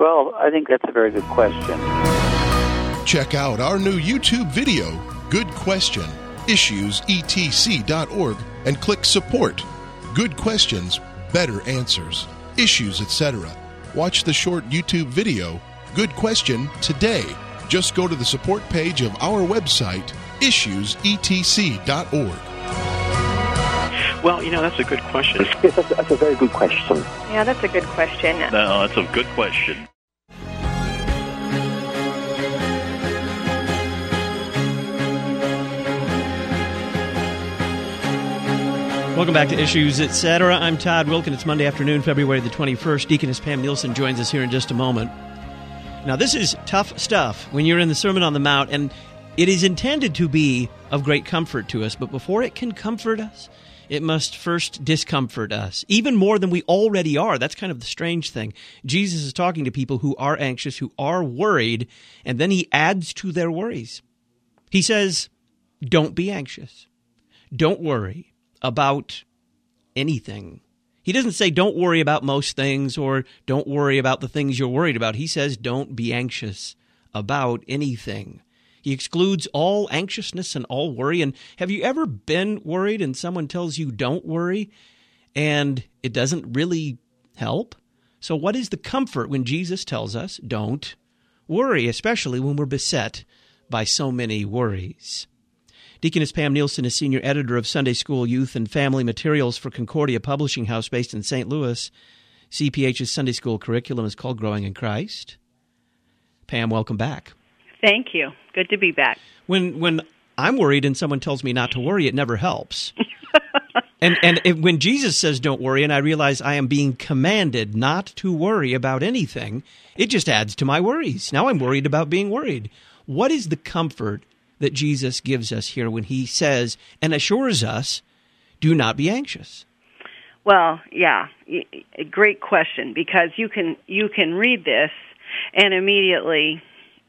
Well, I think that's a very good question. Check out our new YouTube video, Good Question, issuesetc.org, and click Support. Good questions, better answers, issues, etc. Watch the short YouTube video, Good Question, today. Just go to the support page of our website, issuesetc.org. Well, that's a good question. Yes, that's a very good question. Yeah, that's a good question. No, that's a good question. Welcome back to Issues, Etc. I'm Todd Wilken. It's Monday afternoon, February the 21st. Deaconess Pam Nielsen joins us here in just a moment. Now, this is tough stuff when you're in the Sermon on the Mount, and it is intended to be of great comfort to us. But before it can comfort us, it must first discomfort us, even more than we already are. That's kind of the strange thing. Jesus is talking to people who are anxious, who are worried, and then he adds to their worries. He says, don't be anxious. Don't worry about anything. He doesn't say don't worry about most things or don't worry about the things you're worried about. He says don't be anxious about anything. He excludes all anxiousness and all worry. And have you ever been worried and someone tells you don't worry and it doesn't really help? So what is the comfort when Jesus tells us don't worry, especially when we're beset by so many worries? Deaconess Pam Nielsen is senior editor of Sunday School Youth and Family Materials for Concordia Publishing House based in St. Louis. CPH's Sunday School curriculum is called Growing in Christ. Pam, welcome back. Thank you. Good to be back. When I'm worried and someone tells me not to worry, it never helps. When Jesus says don't worry and I realize I am being commanded not to worry about anything, it just adds to my worries. Now I'm worried about being worried. What is the comfort that Jesus gives us here when he says and assures us, do not be anxious? Well, yeah, a great question, because you can read this and immediately,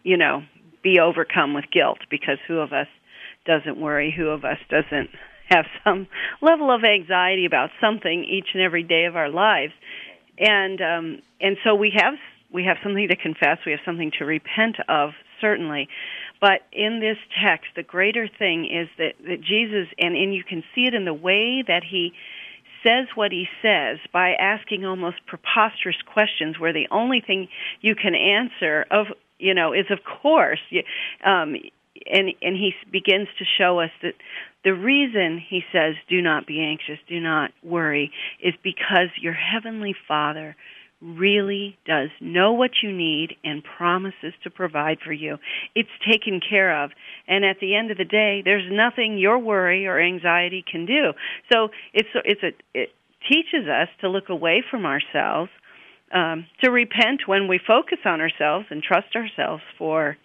be overcome with guilt, because who of us doesn't worry? Who of us doesn't have some level of anxiety about something each and every day of our lives? And so we have something to confess. We have something to repent of, certainly. But in this text, the greater thing is that Jesus, and you can see it in the way that he says what he says by asking almost preposterous questions where the only thing you can answer is of course. And he begins to show us that the reason he says, do not be anxious, do not worry, is because your heavenly Father really does know what you need and promises to provide for you. It's taken care of. And at the end of the day, there's nothing your worry or anxiety can do. So it teaches us to look away from ourselves, to repent when we focus on ourselves and trust ourselves for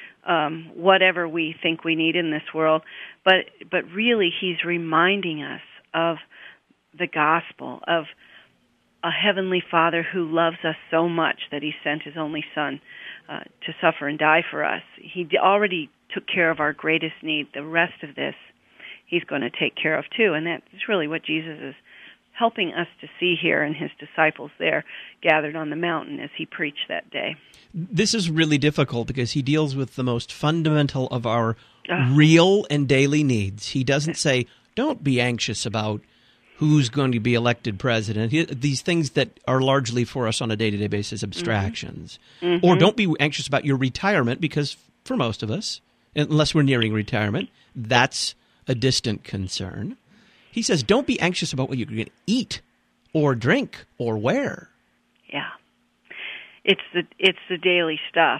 whatever we think we need in this world. But really, he's reminding us of the gospel, of a heavenly Father who loves us so much that he sent his only Son to suffer and die for us. He already took care of our greatest need. The rest of this he's going to take care of too. And that's really what Jesus is helping us to see here, and his disciples there gathered on the mountain as he preached that day. This is really difficult because he deals with the most fundamental of our real and daily needs. He doesn't say, don't be anxious about who's going to be elected president, these things that are largely for us on a day-to-day basis, abstractions. Mm-hmm. Or don't be anxious about your retirement, because for most of us, unless we're nearing retirement, that's a distant concern. He says, don't be anxious about what you're going to eat or drink or wear. Yeah. It's the daily stuff,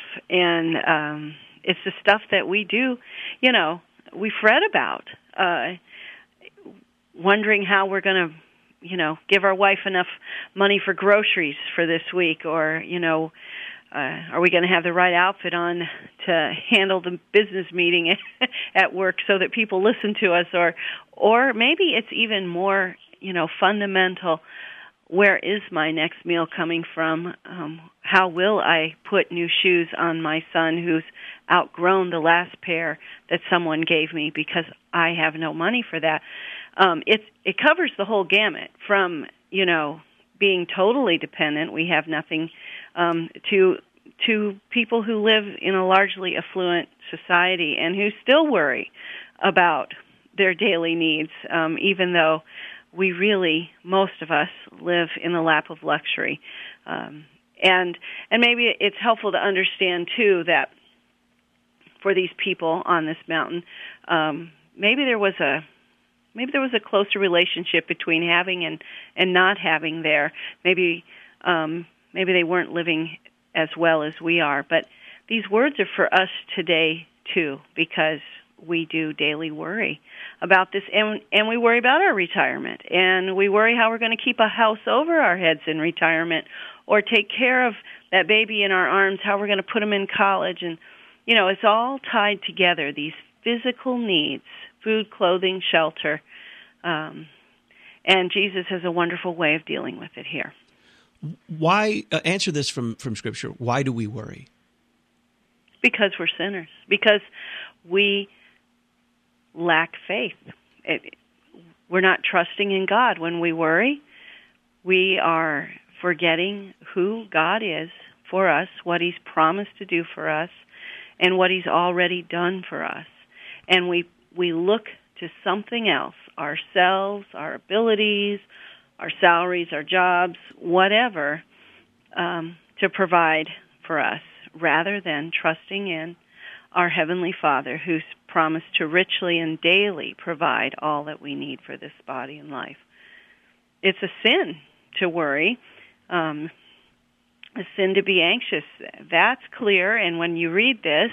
and it's the stuff that we do, we fret about, wondering how we're going to, give our wife enough money for groceries for this week, or, are we going to have the right outfit on to handle the business meeting at work so that people listen to us, or maybe it's even more, fundamental. Where is my next meal coming from? How will I put new shoes on my son who's outgrown the last pair that someone gave me because I have no money for that? It covers the whole gamut from, being totally dependent. We have nothing to people who live in a largely affluent society and who still worry about their daily needs, even though we really, most of us, live in the lap of luxury. And maybe it's helpful to understand, too, that for these people on this mountain, maybe there was a closer relationship between having and not having there. Maybe they weren't living as well as we are. But these words are for us today, too, because we do daily worry about this, and we worry about our retirement, and we worry how we're going to keep a house over our heads in retirement, or take care of that baby in our arms, how we're going to put them in college. And, it's all tied together, these physical needs, food, clothing, shelter, and Jesus has a wonderful way of dealing with it here. Why, answer this from Scripture, why do we worry? Because we're sinners, because we lack faith. We're not trusting in God. When we worry, we are forgetting who God is for us, what He's promised to do for us, and what He's already done for us. And we look to something else, ourselves, our abilities, our salaries, our jobs, whatever, to provide for us, rather than trusting in our Heavenly Father, who's promised to richly and daily provide all that we need for this body and life. It's a sin to worry, a sin to be anxious. That's clear, and when you read this,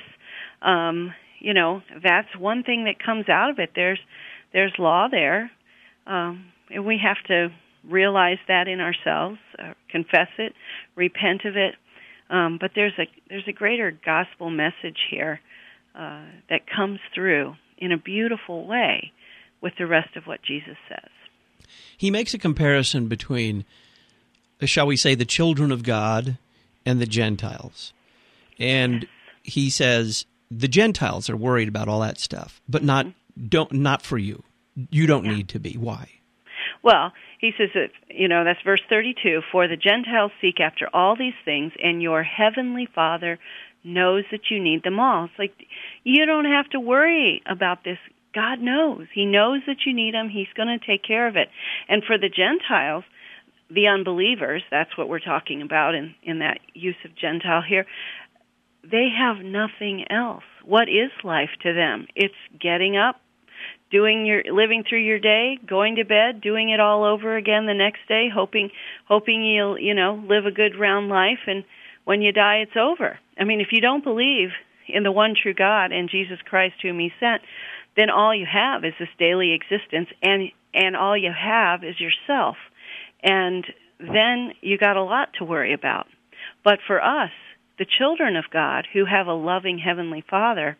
that's one thing that comes out of it. There's law there, and we have to realize that in ourselves, confess it, repent of it. But there's a greater gospel message here that comes through in a beautiful way with the rest of what Jesus says. He makes a comparison between, shall we say, the children of God and the Gentiles. And he says the Gentiles are worried about all that stuff, but not for you. You don't need to be. Why? Well, he says that, that's verse 32, for the Gentiles seek after all these things, and your heavenly Father knows that you need them all. It's like, you don't have to worry about this. God knows. He knows that you need them. He's going to take care of it. And for the Gentiles, the unbelievers, that's what we're talking about in that use of Gentile here, they have nothing else. What is life to them? It's getting up, living through your day, going to bed, doing it all over again the next day, hoping you'll, live a good round life, and when you die, it's over. I mean, if you don't believe in the one true God and Jesus Christ whom He sent, then all you have is this daily existence, and all you have is yourself. And then you got a lot to worry about. But for us, the children of God who have a loving Heavenly Father,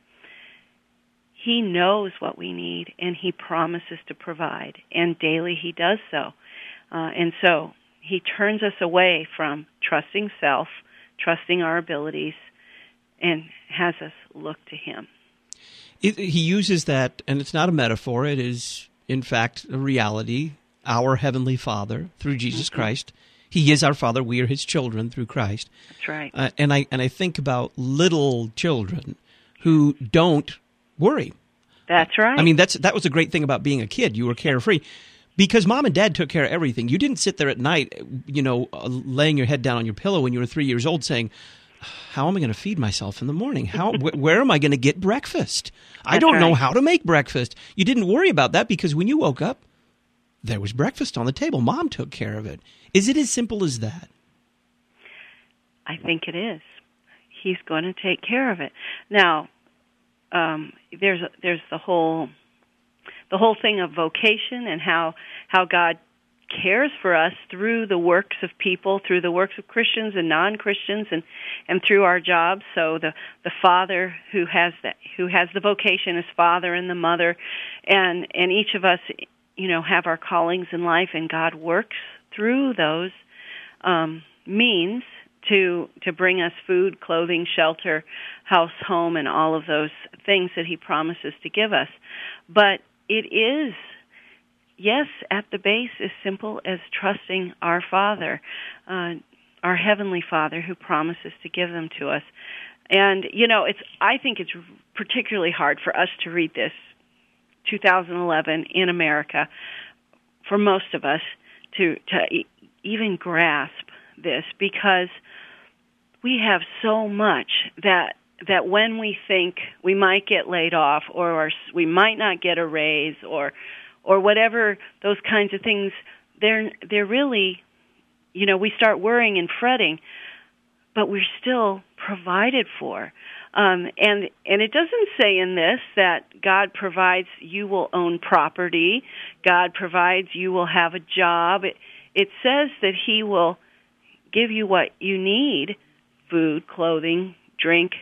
He knows what we need, and He promises to provide, and daily He does so. And so He turns us away from trusting self, trusting our abilities, and has us look to Him. He uses that, and it's not a metaphor, it is, in fact, a reality, our Heavenly Father, through Jesus Christ. He is our Father, we are His children through Christ. That's right. And I think about little children who don't worry. That's right. I mean, that was a great thing about being a kid. You were carefree because Mom and Dad took care of everything. You didn't sit there at night, laying your head down on your pillow when you were 3 years old saying, how am I going to feed myself in the morning? Where am I going to get breakfast? I don't know how to make breakfast. You didn't worry about that because when you woke up, there was breakfast on the table. Mom took care of it. Is it as simple as that? I think it is. He's going to take care of it. Now, there's the whole thing of vocation and how God cares for us through the works of people, through the works of Christians and non-Christians, and through our jobs. So the father who has the vocation is father, and the mother, and each of us, have our callings in life, and God works through those means to bring us food, clothing, shelter, house, home, and all of those things that He promises to give us. But it is, yes, at the base, as simple as trusting our Father. our Heavenly Father who promises to give them to us. And, I think it's particularly hard for us to read this, 2011 in America, for most of us, to even grasp this, because we have so much that when we think we might get laid off, or we might not get a raise, or whatever those kinds of things, they're really, we start worrying and fretting, but we're still provided for. And it doesn't say in this that God provides you will own property, God provides you will have a job. It says that He will give you what you need, food, clothing, drink,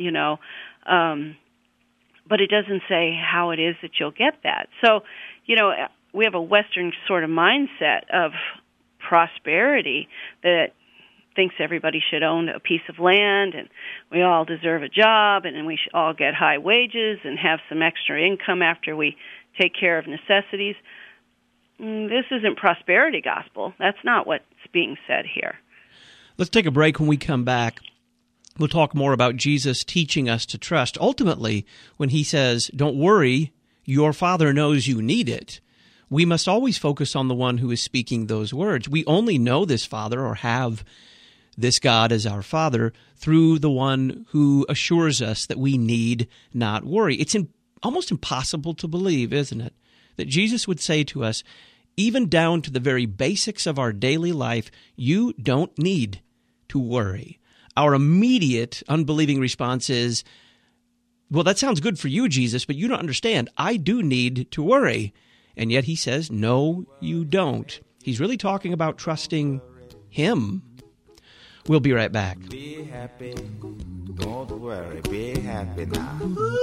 but it doesn't say how it is that you'll get that. So, we have a Western sort of mindset of prosperity that thinks everybody should own a piece of land, and we all deserve a job, and we should all get high wages and have some extra income after we take care of necessities. This isn't prosperity gospel. That's not what's being said here. Let's take a break. When we come back, we'll talk more about Jesus teaching us to trust. Ultimately, when He says, don't worry, your Father knows you need it, we must always focus on the one who is speaking those words. We only know this Father, or have this God as our Father, through the one who assures us that we need not worry. It's almost impossible to believe, isn't it, that Jesus would say to us, even down to the very basics of our daily life, you don't need to worry. Our immediate unbelieving response is, well, that sounds good for you, Jesus, but you don't understand. I do need to worry. And yet He says, no, you don't. He's really talking about trusting Him. We'll be right back. Be happy. Don't worry. Be happy now.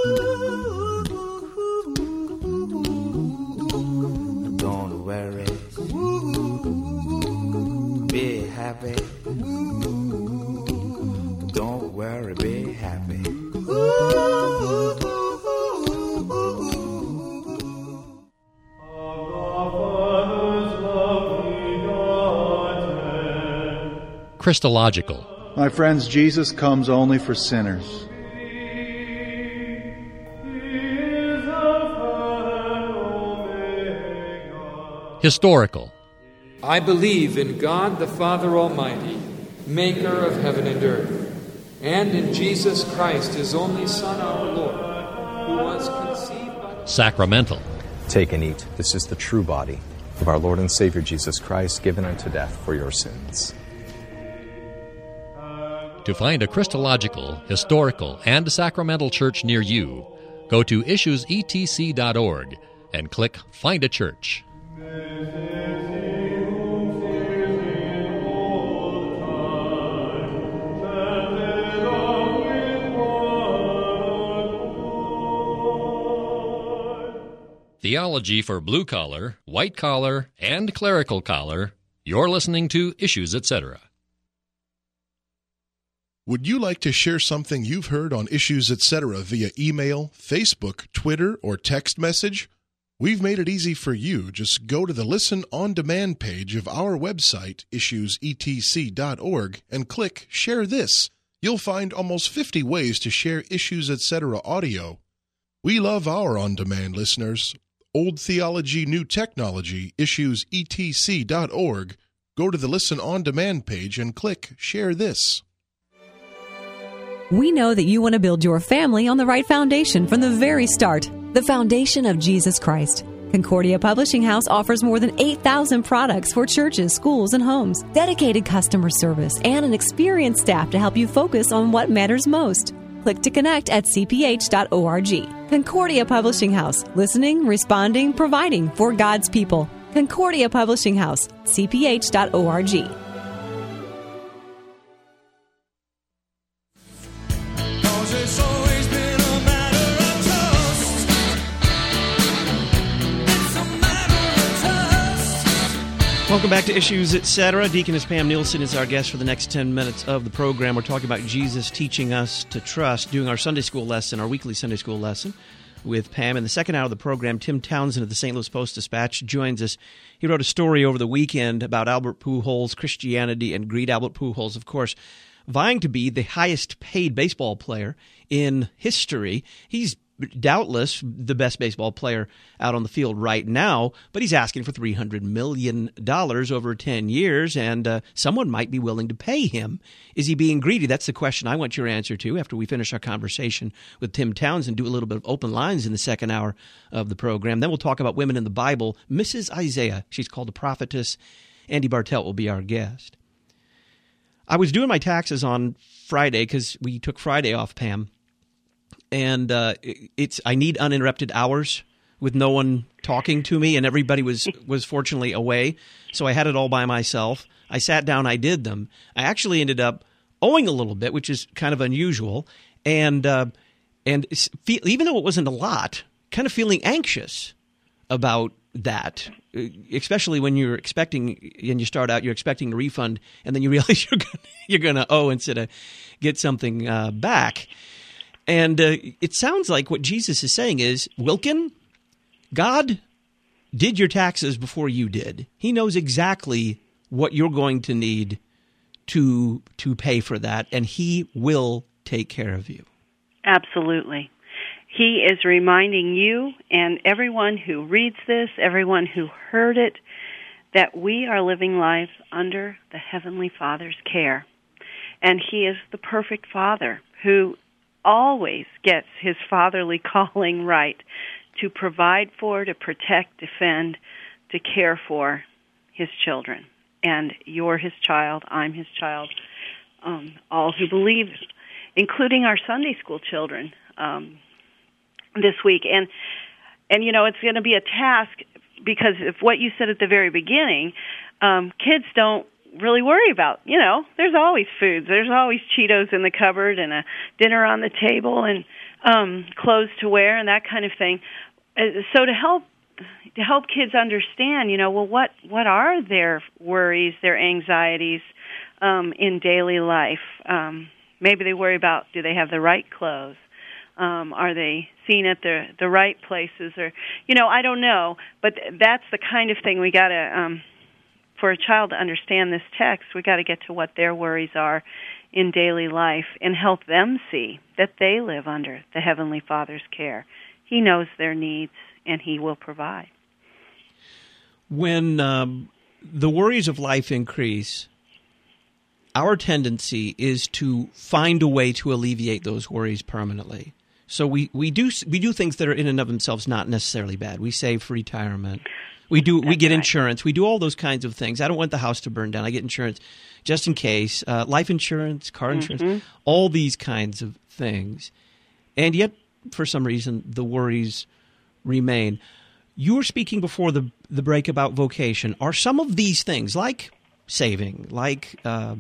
Don't worry. Be happy. Don't worry. Be happy. Christological. My friends, Jesus comes only for sinners. Historical. I believe in God the Father Almighty, maker of heaven and earth, and in Jesus Christ, His only Son, our Lord, who was conceived by... Sacramental. Take and eat. This is the true body of our Lord and Savior Jesus Christ, given unto death for your sins. To find a Christological, historical, and sacramental church near you, go to issuesetc.org and click Find a Church. Theology for blue-collar, white-collar, and clerical collar. You're listening to Issues, Etc. Would you like to share something you've heard on Issues, Etc. via email, Facebook, Twitter, or text message? We've made it easy for you. Just go to the Listen on Demand page of our website, issuesetc.org, and click Share This. You'll find almost 50 ways to share Issues, Etc. audio. We love our on-demand listeners. Old Theology, New Technology, issuesetc.org. Go to the Listen on Demand page and click Share This. We know that you want to build your family on the right foundation from the very start, the foundation of Jesus Christ. Concordia Publishing House offers more than 8,000 products for churches, schools, and homes, dedicated customer service, and an experienced staff to help you focus on what matters most. Click to connect at cph.org. Concordia Publishing House, listening, responding, providing for God's people. Concordia Publishing House, cph.org. Welcome back to Issues, Etc. Deaconess Pam Nielsen is our guest for the next 10 minutes of the program. We're talking about Jesus teaching us to trust, doing our Sunday school lesson, our weekly Sunday school lesson with Pam. In the second hour of the program, Tim Townsend of the St. Louis Post-Dispatch joins us. He wrote a story over the weekend about Albert Pujols, Christianity, and greed. Albert Pujols, of course, vying to be the highest-paid baseball player in history. He's doubtless the best baseball player out on the field right now, but he's asking for $300 million over 10 years, and someone might be willing to pay him. Is he being greedy? That's the question I want your answer to after we finish our conversation with Tim Townsend, do a little bit of open lines in the second hour of the program. Then we'll talk about women in the Bible. Mrs. Isaiah, she's called a prophetess. Andy Bartelt will be our guest. I was doing my taxes on Friday because we took Friday off, Pam. And I need uninterrupted hours with no one talking to me, and everybody was fortunately away. So I had it all by myself. I sat down, I did them. I actually ended up owing a little bit, which is kind of unusual, and even though it wasn't a lot, kind of feeling anxious about that, especially when you're expecting, and you start out, you're expecting a refund, and then you realize you're going to owe instead of get something back. And it sounds like what Jesus is saying is, Wilkin, God did your taxes before you did. He knows exactly what you're going to need to pay for that, and He will take care of you. Absolutely. He is reminding you and everyone who reads this, everyone who heard it, that we are living lives under the Heavenly Father's care. And He is the perfect Father who always gets His fatherly calling right to provide for, to protect, defend, to care for His children. And you're His child, I'm His child, all who believe, including our Sunday school children this week. And you know, it's going to be a task because of what you said at the very beginning. Kids don't really worry about, there's always foods. There's always Cheetos in the cupboard and a dinner on the table and clothes to wear and that kind of thing. So to help kids understand, what are their worries, their anxieties in daily life? Maybe they worry about, do they have the right clothes? Are they seen at the right places? Or, I don't know. But that's the kind of thing we got to... For a child to understand this text, we got to get to what their worries are in daily life and help them see that they live under the Heavenly Father's care. He knows their needs, and He will provide. When the worries of life increase, our tendency is to find a way to alleviate those worries permanently. So we do things that are in and of themselves not necessarily bad. We save for retirement. We get insurance. We do all those kinds of things. I don't want the house to burn down. I get insurance just in case. Life insurance, car insurance, all these kinds of things. And yet, for some reason, the worries remain. You were speaking before the break about vocation. Are some of these things, like saving, like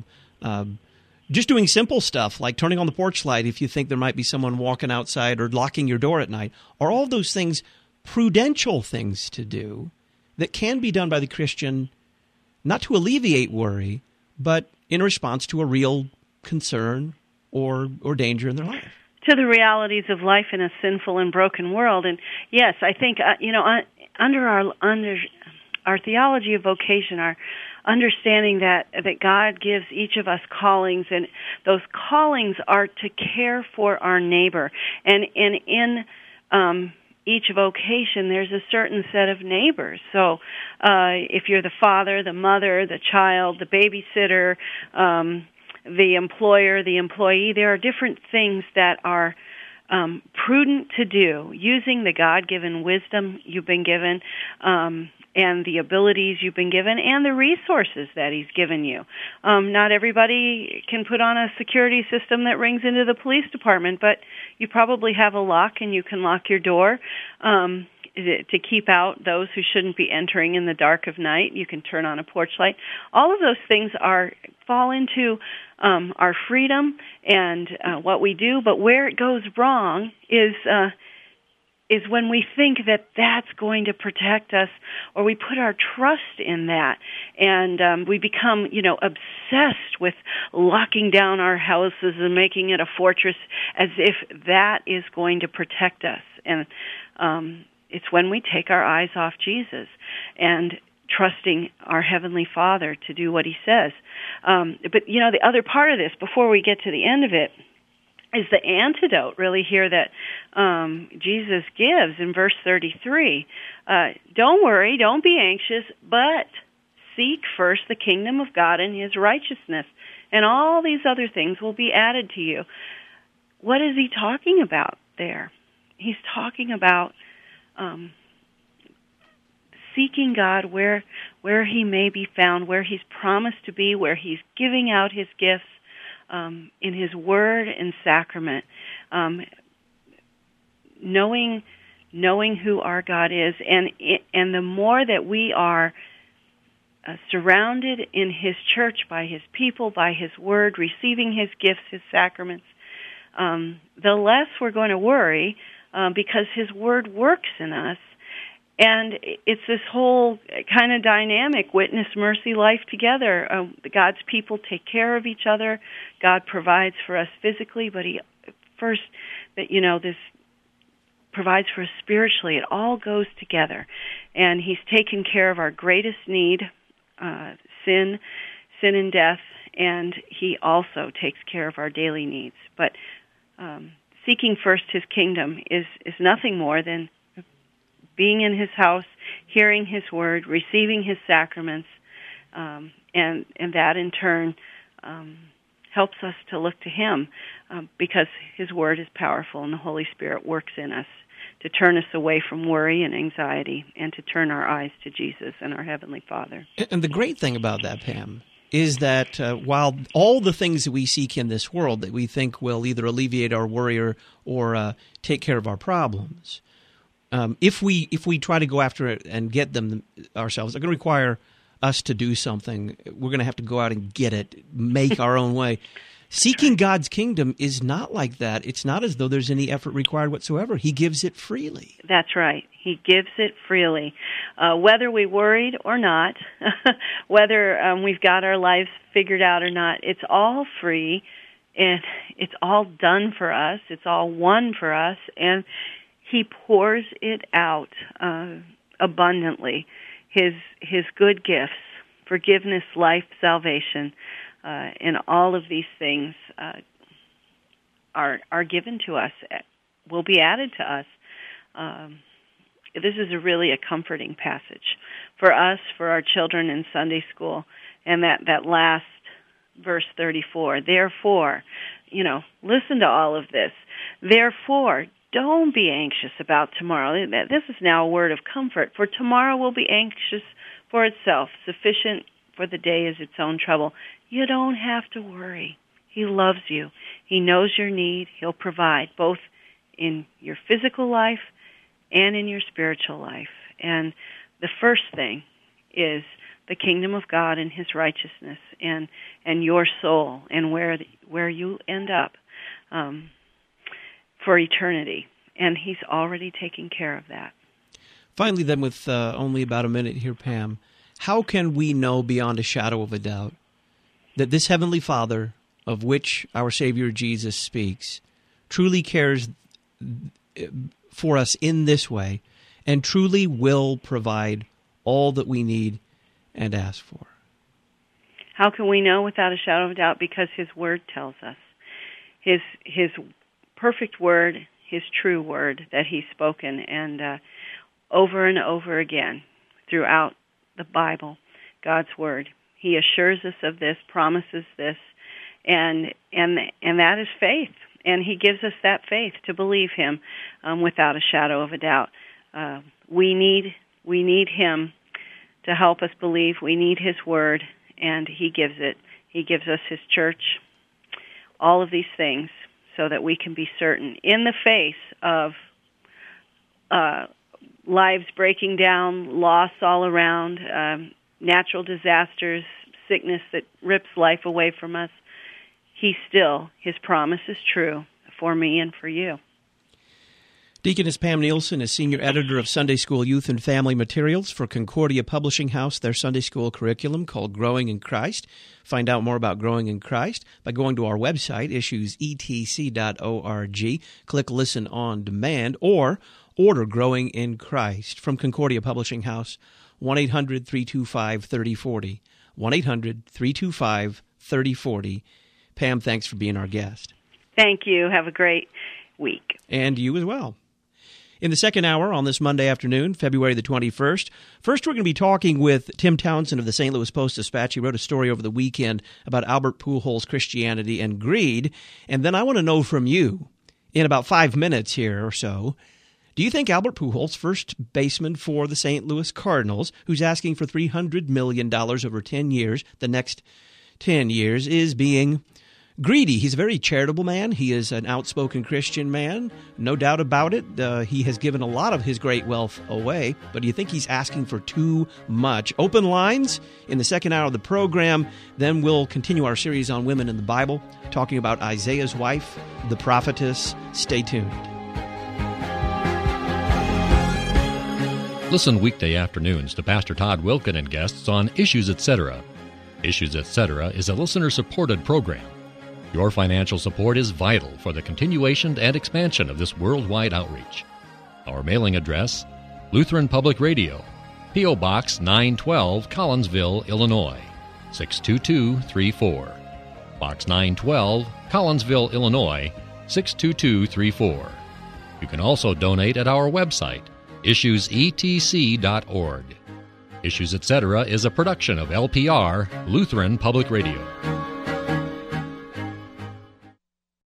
just doing simple stuff, like turning on the porch light if you think there might be someone walking outside or locking your door at night, are all those things prudential things to do that can be done by the Christian, not to alleviate worry, but in response to a real concern or danger in their life? To the realities of life in a sinful and broken world. And yes, I think, under our theology of vocation, our understanding that God gives each of us callings, and those callings are to care for our neighbor. And in each vocation, there's a certain set of neighbors. So if you're the father, the mother, the child, the babysitter, the employer, the employee, there are different things that are prudent to do using the God-given wisdom you've been given and the abilities you've been given and the resources that He's given you. Not everybody can put on a security system that rings into the police department, but you probably have a lock and you can lock your door to keep out those who shouldn't be entering in the dark of night. You can turn on a porch light. All of those things fall into our freedom and what we do, but where it goes wrong is when we think that that's going to protect us, or we put our trust in that, and we become, obsessed with locking down our houses and making it a fortress as if that is going to protect us. And it's when we take our eyes off Jesus and trusting our Heavenly Father to do what He says. But, the other part of this, before we get to the end of it, is the antidote really here that Jesus gives in verse 33. Don't worry, don't be anxious, but seek first the kingdom of God and His righteousness, and all these other things will be added to you. What is He talking about there? He's talking about seeking God where He may be found, where He's promised to be, where He's giving out His gifts, in His Word and sacrament, knowing who our God is, and the more that we are surrounded in His church by His people, by His Word, receiving His gifts, His sacraments, the less we're going to worry, because His Word works in us. And it's this whole kind of dynamic, witness, mercy, life together. God's people take care of each other. God provides for us physically, but He first, this provides for us spiritually. It all goes together. And He's taken care of our greatest need, sin and death, and He also takes care of our daily needs. But seeking first His kingdom is nothing more than being in His house, hearing His Word, receiving His sacraments, and that in turn helps us to look to Him, because His Word is powerful and the Holy Spirit works in us to turn us away from worry and anxiety and to turn our eyes to Jesus and our Heavenly Father. And the great thing about that, Pam, is that while all the things that we seek in this world that we think will either alleviate our worry or take care of our problems, if we try to go after it and get them ourselves, they're going to require us to do something. We're going to have to go out and get it, make our own way. Seeking God's kingdom is not like that. It's not as though there's any effort required whatsoever. He gives it freely. That's right. He gives it freely. Whether we worried or not, whether we've got our lives figured out or not, it's all free, and it's all done for us. It's all won for us, and He pours it out abundantly. His good gifts, forgiveness, life, salvation, and all of these things are given to us, will be added to us. This is really a comforting passage for us, for our children in Sunday school, and that last verse 34. Therefore, listen to all of this. Therefore, don't be anxious about tomorrow. This is now a word of comfort. For tomorrow will be anxious for itself. Sufficient for the day is its own trouble. You don't have to worry. He loves you. He knows your need. He'll provide both in your physical life and in your spiritual life. And the first thing is the kingdom of God and His righteousness and your soul and where you end up for eternity. And He's already taken care of that. Finally, then, with only about a minute here, Pam, how can we know beyond a shadow of a doubt that this Heavenly Father, of which our Savior Jesus speaks, truly cares for us in this way and truly will provide all that we need and ask for? How can we know without a shadow of a doubt? Because His Word tells us. His perfect Word, His true Word that He's spoken, and over and over again throughout the Bible, God's Word. He assures us of this, promises this, and that is faith. And He gives us that faith to believe Him without a shadow of a doubt. We need Him to help us believe. We need His Word, and He gives it. He gives us His church, all of these things, so that we can be certain in the face of lives breaking down, loss all around, natural disasters, sickness that rips life away from us. His promise is true for me and for you. Deaconess Pam Nielsen is Senior Editor of Sunday School Youth and Family Materials for Concordia Publishing House, their Sunday School curriculum called Growing in Christ. Find out more about Growing in Christ by going to our website, issuesetc.org. Click Listen on Demand or order Growing in Christ from Concordia Publishing House, 1-800-325-3040. 1-800-325-3040. Pam, thanks for being our guest. Thank you. Have a great week. And you as well. In the second hour on this Monday afternoon, February the 21st, first we're going to be talking with Tim Townsend of the St. Louis Post-Dispatch. He wrote a story over the weekend about Albert Pujols' Christianity and greed. And then I want to know from you, in about 5 minutes here or so, do you think Albert Pujols, first baseman for the St. Louis Cardinals, who's asking for $300 million over 10 years, the next 10 years, is being greedy? He's a very charitable man. He is an outspoken Christian man, no doubt about it. He has given a lot of his great wealth away, but do you think he's asking for too much? Open lines in the second hour of the program. Then we'll continue our series on women in the Bible, talking about Isaiah's wife, the prophetess. Stay tuned. Listen weekday afternoons to Pastor Todd Wilken and guests on Issues Etc. Issues Etc. is a listener-supported program. Your financial support is vital for the continuation and expansion of this worldwide outreach. Our mailing address, Lutheran Public Radio, P.O. Box 912, Collinsville, Illinois, 62234. Box 912, Collinsville, Illinois, 62234. You can also donate at our website, issuesetc.org. Issues Etc. is a production of LPR, Lutheran Public Radio.